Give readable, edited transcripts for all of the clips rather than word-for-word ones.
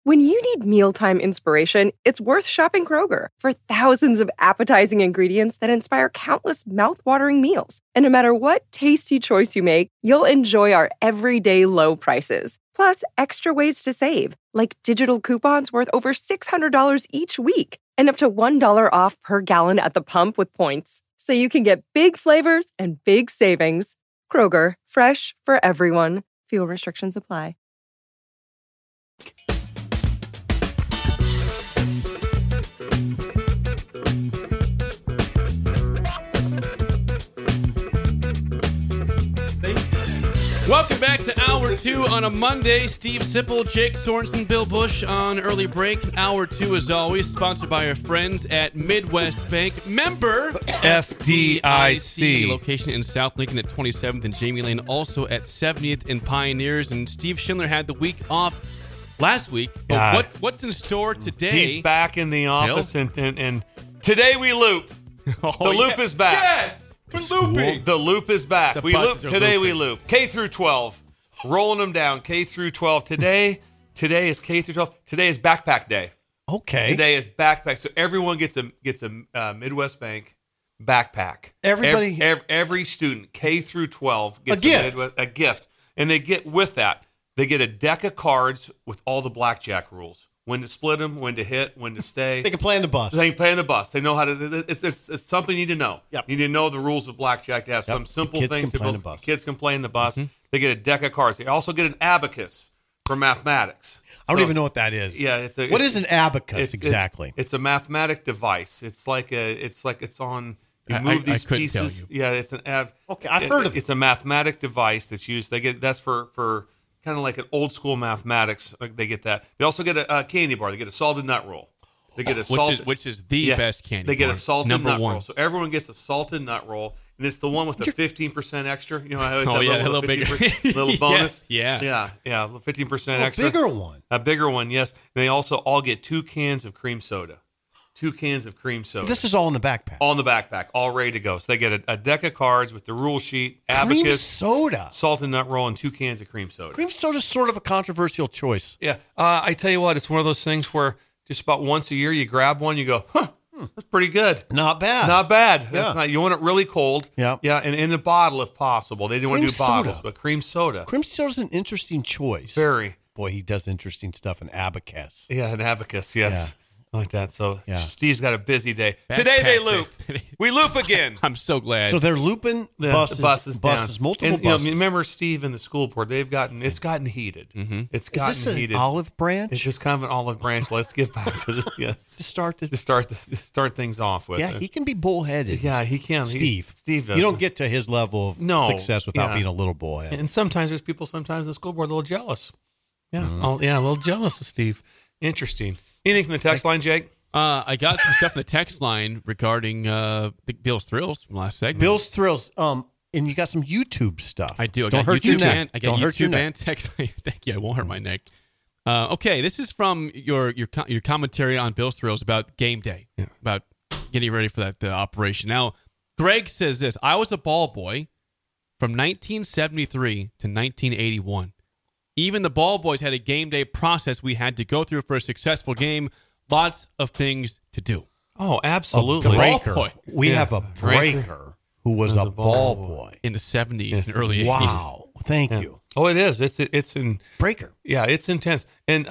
When you need mealtime inspiration, it's worth shopping Kroger for thousands of appetizing ingredients that inspire countless mouth-watering meals. And no matter what tasty choice you make, you'll enjoy our everyday low prices. Plus, extra ways to save, like digital coupons worth over $600 each week and up to $1 off per gallon at the pump with points. So you can get big flavors and big savings. Kroger, fresh for everyone. Fuel restrictions apply. Welcome back to Hour 2 on a Monday. Steve Sipple, Jake Sorensen, Bill Bush on early break. Hour 2, as always, sponsored by our friends at Midwest Bank. Member FDIC. Location in South Lincoln at 27th and Jamie Lane, also at 70th and Pioneers. And Steve Schindler had the week off last week. But what's in store today? He's back in the office, and today we loop. The loop is back. Yes! We're looping. The loop is back. We loop today. Looping. We loop K through 12, rolling them down. K through 12 today. Today is K through 12. Today is backpack day. Okay. Today is backpack. So everyone gets a Midwest Bank backpack. Everybody, every student K through 12 gets a gift, and they get with that. They get a deck of cards with all the blackjack rules. When to split them, when to hit, when to stay. They can play on the bus. They can play on the bus. They know how to. It's something you need to know. Yep. You need to know the rules of blackjack to have some simple kids things can play to on build. the bus. Kids can play in the bus. Mm-hmm. They get a deck of cards. They also get an abacus for mathematics. I don't even know what that is. Yeah, what is an abacus exactly? It's a mathematic device. It's like it's on. You move these pieces. Yeah, it's an Okay, I've heard of it. It's a mathematic device that's used. That's for kind of like an old school mathematics. They get that. They also get a candy bar. They get a salted nut roll. They get a which is the best candy. They get a salted nut one. roll. So everyone gets a salted nut roll, and it's the one with the 15% extra. You know, I always a little bigger, little bonus. Yeah, 15% extra. A bigger one. A bigger one, yes. And they also all get 2 cans of cream soda. 2 cans of cream soda. This is all in the backpack. All in the backpack, all ready to go. So they get a deck of cards with the rule sheet, abacus, cream soda, salted nut roll, and 2 cans of cream soda. Cream soda is sort of a controversial choice. Yeah, I tell you what, it's one of those things where just about once a year you grab one, you go, that's pretty good. Not bad. Not bad. Yeah. That's not. You want it really cold. Yeah. Yeah, and in a bottle if possible. They didn't want to do bottles, but cream soda. Cream soda is an interesting choice. Very. Boy, he does interesting stuff in abacus. Yeah, an abacus. Yes. Yeah. Like that. So yeah. Steve's got a busy day. Today they loop. We loop again. I'm so glad. So they're looping buses multiple and, buses. Remember Steve and the school board, it's gotten heated. Mm-hmm. It's gotten Is this heated. An olive branch? It's just kind of an olive branch. Let's get back to this. Yes. to start things off with. Yeah, he can be bullheaded. Yeah, he can. Steve does. You don't get to his level of success without being a little bullhead. And sometimes there's people in the school board a little jealous. Yeah. Mm-hmm. A little jealous of Steve. Interesting. Anything from the text line, Jake? I got some stuff in the text line regarding Bill's Thrills from last segment. Bill's Thrills. And you got some YouTube stuff. I do. Don't hurt your neck. I got YouTube and text. Thank you. I won't hurt my neck. Okay, this is from your commentary on Bill's Thrills about game day, about getting ready for the operation. Now, Greg says this: I was a ball boy from 1973 to 1981. Even the ball boys had a game day process we had to go through for a successful game. Lots of things to do. Oh, absolutely. A breaker. We have a breaker who was a ball boy in the 70s and early 80s. Wow. Thank you. Oh, it is. It's in breaker. Yeah, it's intense. And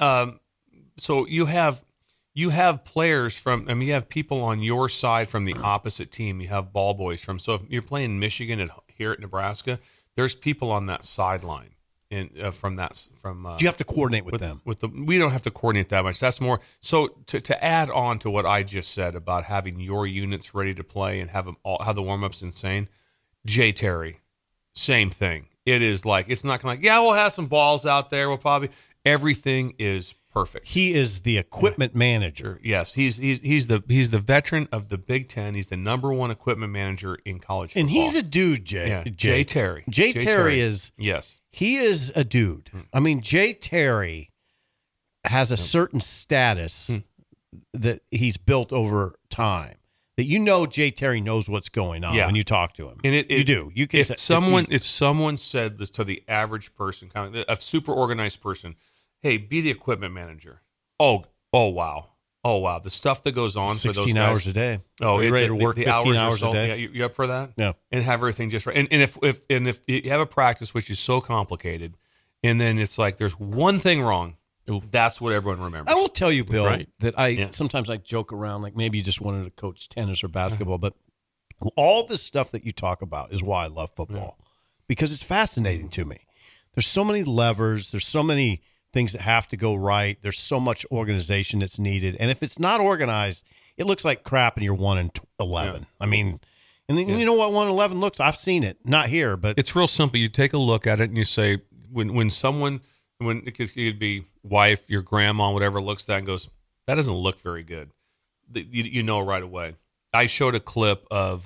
so you have players from. I mean, you have people on your side from the opposite team. You have ball boys from. So if you're playing Michigan here at Nebraska, there's people on that sideline. Do you have to coordinate with them? We don't have to coordinate that much. That's more so to add on to what I just said about having your units ready to play and have the warm ups insane. Jay Terry, same thing. It is like it's not going to we'll have some balls out there. We'll probably everything is perfect. He is the equipment manager. Yes, he's the veteran of the Big Ten. He's the number one equipment manager in college football. And he's a dude, Jay. Yeah, Jay Terry. Jay Terry is yes. He is a dude. I mean, Jay Terry has a certain status that he's built over time. That Jay Terry knows what's going on when you talk to him. And you do. You can. If someone said this to the average person, kind of a super organized person, hey, be the equipment manager. Oh wow. Oh, wow. The stuff that goes on for those 16 guys. hours a day. Oh, Are you ready to work 15 hours a day? Yeah, you up for that? Yeah. And have everything just right. And if you have a practice which is so complicated, and then it's like there's one thing wrong, that's what everyone remembers. I will tell you, Bill, Right. that sometimes I joke around like maybe you just wanted to coach tennis or basketball, but all this stuff that you talk about is why I love football because it's fascinating to me. There's so many levers. There's so many things that have to go right. There's so much organization that's needed. And if it's not organized, it looks like crap and you're 1-11. Yeah. I mean, and then you know what 1-11 looks? I've seen it. Not here, but it's real simple. You take a look at it and you say, when someone, when it could be wife, your grandma, whatever, looks at that and goes, that doesn't look very good. You know right away. I showed a clip of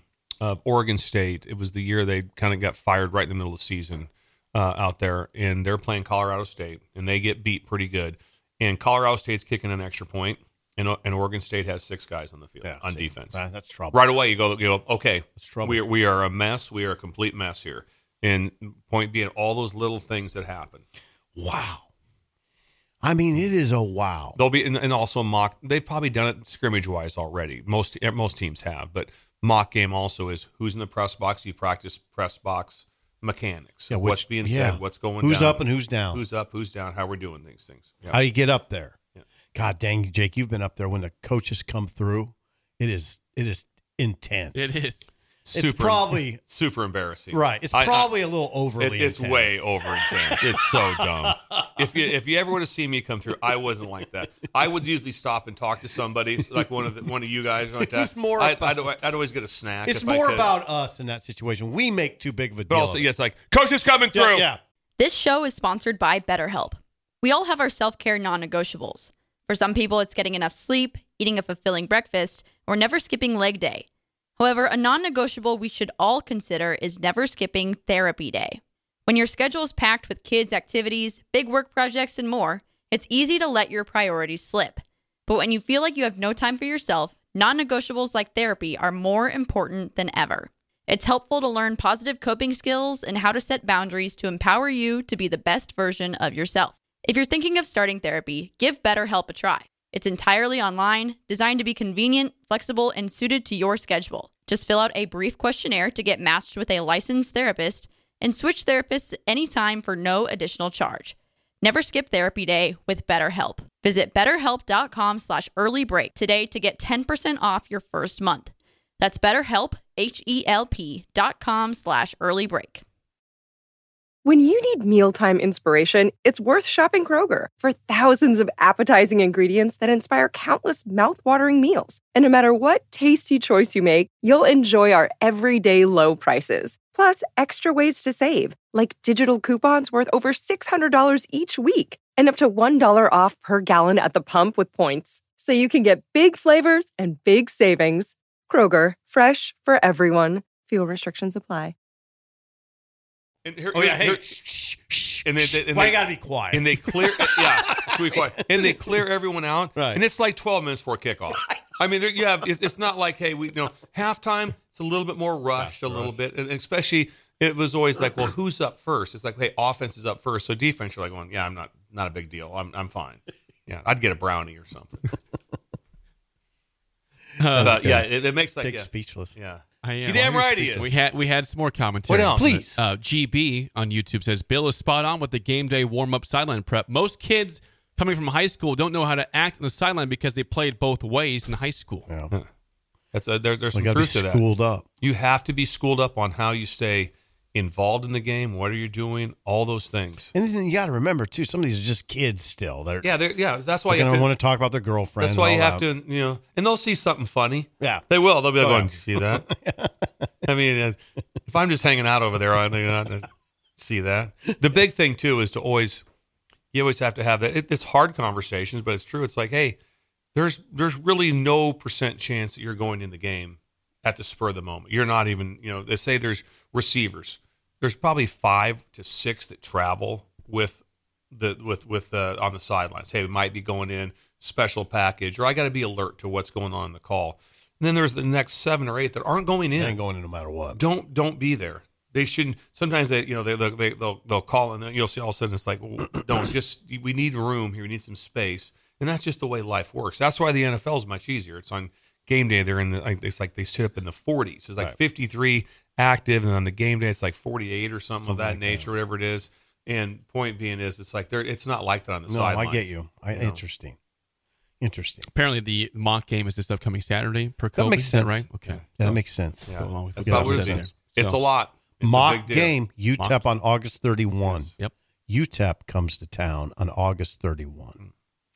Oregon State. It was the year they kind of got fired right in the middle of the season. Out there, and they're playing Colorado State, and they get beat pretty good. And Colorado State's kicking an extra point, and Oregon State has 6 guys on the field on defense. That's trouble. Right away, you go, okay, that's trouble. We are a mess. We are a complete mess here. And point being, all those little things that happen. Wow. I mean, it is a wow. They'll be and also mock. They've probably done it scrimmage wise already. Most teams have, but mock game also is who's in the press box. You practice press box mechanics. What's being said, what's going who's down. Who's up and who's down. Who's up, who's down, how we're doing these things. Yeah. How do you get up there? Yeah. God dang, Jake, you've been up there when the coaches come through. It is intense. It is. It's probably super embarrassing. Right. It's probably a little overly it's intense. Way over intense. It's so dumb. If you ever would have seen me come through, I wasn't like that. I would usually stop and talk to somebody, like one of you guys like that. It's more I'd always get a snack. It's more about us in that situation. We make too big of a deal. But also, yes, like, coach is coming through. Yeah. This show is sponsored by BetterHelp. We all have our self-care non-negotiables. For some people, it's getting enough sleep, eating a fulfilling breakfast, or never skipping leg day. However, a non-negotiable we should all consider is never skipping therapy day. When your schedule is packed with kids' activities, big work projects, and more, it's easy to let your priorities slip. But when you feel like you have no time for yourself, non-negotiables like therapy are more important than ever. It's helpful to learn positive coping skills and how to set boundaries to empower you to be the best version of yourself. If you're thinking of starting therapy, give BetterHelp a try. It's entirely online, designed to be convenient, flexible, and suited to your schedule. Just fill out a brief questionnaire to get matched with a licensed therapist and switch therapists anytime for no additional charge. Never skip therapy day with BetterHelp. Visit BetterHelp.com/earlybreak today to get 10% off your first month. That's BetterHelp, HELP.com/earlybreak. When you need mealtime inspiration, it's worth shopping Kroger for thousands of appetizing ingredients that inspire countless mouthwatering meals. And no matter what tasty choice you make, you'll enjoy our everyday low prices. Plus, extra ways to save, like digital coupons worth over $600 each week and up to $1 off per gallon at the pump with points. So you can get big flavors and big savings. Kroger, fresh for everyone. Fuel restrictions apply. And here, shh. And Why you gotta be quiet? And they clear, be quiet. And they clear everyone out, right. And it's like 12 minutes before kickoff. I mean, it's not like, hey, halftime. It's a little bit more rushed, a little bit, and especially it was always like, well, who's up first? It's like, hey, offense is up first, so defense, you're like going, yeah, I'm not a big deal. I'm fine. Yeah, I'd get a brownie or something. But yeah, it makes like speechless. Yeah. I am. You damn right he is. We had some more commentary. What else? Please. GB on YouTube says, Bill is spot on with the game day warm-up sideline prep. Most kids coming from high school don't know how to act on the sideline because they played both ways in high school. Yeah. That's there's some truth to that. Schooled up. You have to be schooled up on how you stay involved in the game. What are you doing? All those things. And then you got to remember too, some of these are just kids still. That's why you don't want to talk about their girlfriend. That's why you have to, and they'll see something funny. Yeah, they will. They'll be like, "You see that?" I mean, if I'm just hanging out over there, I think I see that. The big thing too is you always have to have that. It's hard conversations, but it's true. It's like, hey, there's really no % chance that you're going in the game at the spur of the moment. You're not even, they say there's receivers. There's probably 5 to 6 that travel with on the sidelines. Hey, we might be going in special package, or I got to be alert to what's going on in the call. And then there's the next 7 or 8 that aren't going in. They ain't going in no matter what. Don't be there. They shouldn't. Sometimes they'll call and you'll see all of a sudden it's like, well, don't we need room here. We need some space, and that's just the way life works. That's why the NFL is much easier. It's on game day. They're it's like they sit up in the 40s. It's like 53 active, and on the game day it's like 48 or something of that like nature, whatever it is. And point being is, it's like it's not like that on the sidelines. No, I get you. Interesting. Apparently, the mock game is this upcoming Saturday per Kobe. That makes sense. Is that right? Okay. Yeah, that makes sense. Yeah. Go That's about what it is. It's a lot. It's mock game, UTEP on August 31. Yep. UTEP comes to town on August 31.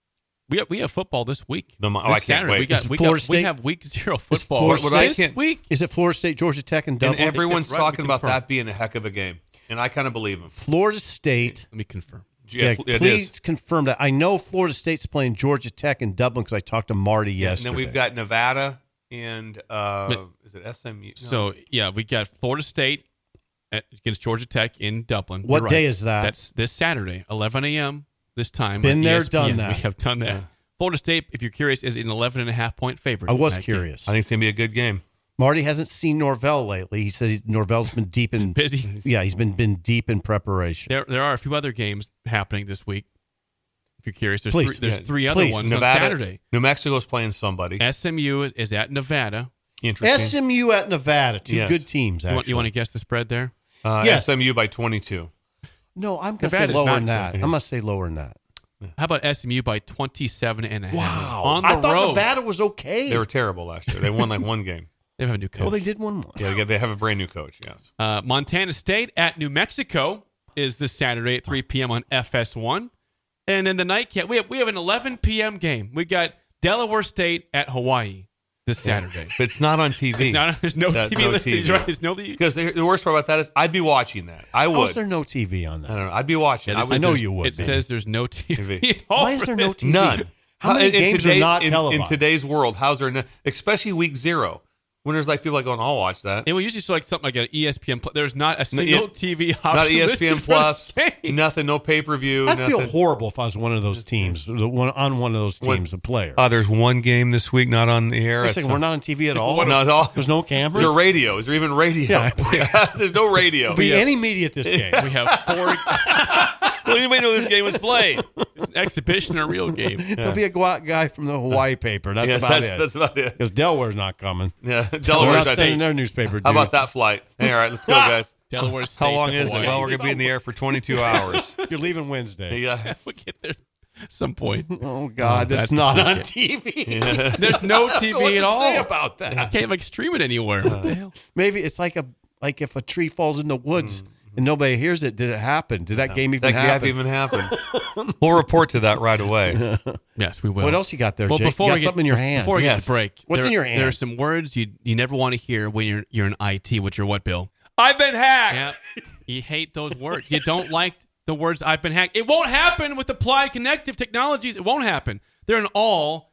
We have football this week. I can't Saturday. wait. We have week 0 football this week. Is it Florida State, Georgia Tech, and Dublin? And everyone's talking about that being a heck of a game, and I kind of believe them. Florida State. Let me confirm. Yeah, please confirm that. I know Florida State's playing Georgia Tech in Dublin because I talked to Marty yesterday. And then we've got Nevada and is it SMU? No. So we got Florida State against Georgia Tech in Dublin. What day is that? That's this Saturday, 11 a.m. this time. Been there, ESPN. done that. We have done that. Yeah. Florida State, if you're curious, is an 11.5-point favorite. I was curious. I think it's going to be a good game. Marty hasn't seen Norvell lately. He said Norvell's been deep in busy. Yeah, he's been deep in preparation. There are a few other games happening this week. If you're curious, there's three other ones Nevada, on Saturday. New Mexico's playing somebody. SMU is at Nevada. Interesting. SMU at Nevada. Two good teams, actually. You want to guess the spread there? Yes. SMU by 22. No, I'm going to say lower than that. I'm going to say lower than that. How about SMU by 27.5? Wow. On the I thought road. Nevada was okay. They were terrible last year. They won like one game. They have a new coach. Well, they did one more. Yeah, they have a brand new coach, yes. Montana State at New Mexico is this Saturday at 3 p.m. on FS1. And then the nightcap, we have an 11 p.m. game. We got Delaware State at Hawaii this Saturday. But it's not on TV. There's no TV listed. Right? There's no because the worst part about that is I'd be watching that. I would. Why is there no TV on that? I don't know. I'd be watching. Yeah, I know you would. It says there's no TV. At all. Why is there no TV? None. How many games are not televised? In today's world, how's there no, especially week 0. When there's like people like going, I'll watch that. And we usually select something like an ESPN Plus. There's not a single TV option. Not ESPN Plus. Nothing. No pay-per-view. I'd feel horrible if I was one of those teams, on one of those teams, a player. There's one game this week not on the air. We're not on TV at all? Not at all. There's no cameras? Is there radio? Is there even radio? Yeah. There's no radio. Be any media at this game. We have 4. Well, anybody know this game was played? It's an exhibition, a real game. There'll be a guy from the Hawaii paper. That's about it. That's about it. Because Delaware's not coming. Yeah, Delaware's not sending their newspaper. How about that flight? Hey, all right, let's go, guys. Delaware State. How long is it? Well, we're going to be in the air for 22 hours. You're leaving Wednesday. Yeah. We'll get there at some point. Oh, God, that's not on TV. Yeah. There's no TV at all. Say about that. I can't stream it anywhere. What the hell? Maybe it's like if a tree falls in the woods and nobody hears it. Did it happen? Did that game even happen? That even happened. We'll report to that right away. Yes, we will. What else you got there, well, Jake? Before you got we get, something in your hand. Before we get the break. What's in your hand? There are some words you never want to hear when you're in IT, which are what, Bill? I've been hacked. Yeah. You hate those words. You don't like the words I've been hacked. It won't happen with Applied Connective Technologies. It won't happen. They're in all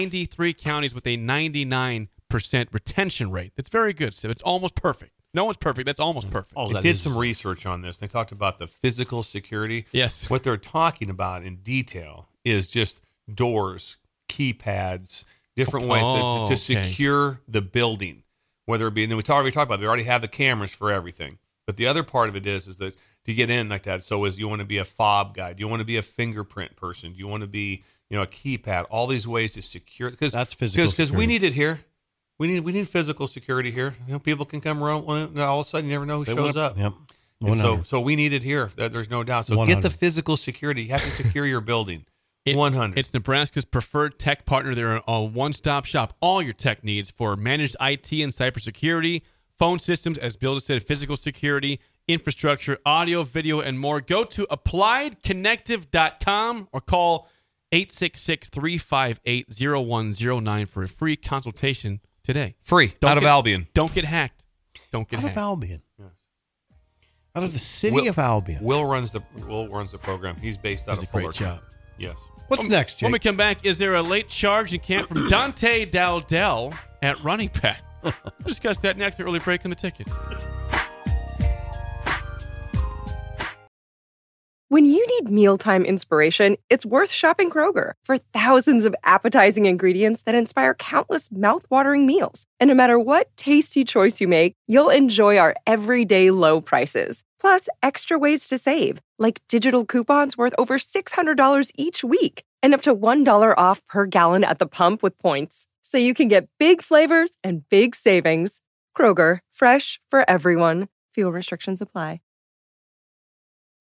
93 counties with a 99% retention rate. That's very good, Steve. It's almost perfect. No one's perfect. That's almost perfect. I did some research on this. They talked about the physical security. Yes. What they're talking about in detail is just doors, keypads, different ways to secure the building. Whether it be, and then we already talked about it, they already have the cameras for everything. But the other part of it is that to get in like that, so you want to be a fob guy? Do you want to be a fingerprint person? Do you want to be, a keypad? All these ways to secure. That's physical security. Because we need it here. We need physical security here. People can come around all of a sudden. You never know who shows up. Yep. So we need it here. There's no doubt. So 100. Get the physical security. You have to secure your building. 100. It's Nebraska's preferred tech partner. They're a one-stop shop. All your tech needs for managed IT and cybersecurity, phone systems, as Bill just said, physical security, infrastructure, audio, video, and more. Go to appliedconnective.com or call 866-358-0109 for a free consultation today. Free. Out of Albion. Don't get hacked. Don't get hacked. Out of Albion. Yes. Out of the city of Albion. Will runs the program. He's based out of Fullerton. Great job. Yes. What's next, Jake? When we come back, is there a late charge in camp from Dante Dowdell at running back? We'll discuss that next. An early break on the ticket. When you need mealtime inspiration, it's worth shopping Kroger for thousands of appetizing ingredients that inspire countless mouthwatering meals. And no matter what tasty choice you make, you'll enjoy our everyday low prices. Plus, extra ways to save, like digital coupons worth over $600 each week and up to $1 off per gallon at the pump with points. So you can get big flavors and big savings. Kroger, fresh for everyone. Fuel restrictions apply.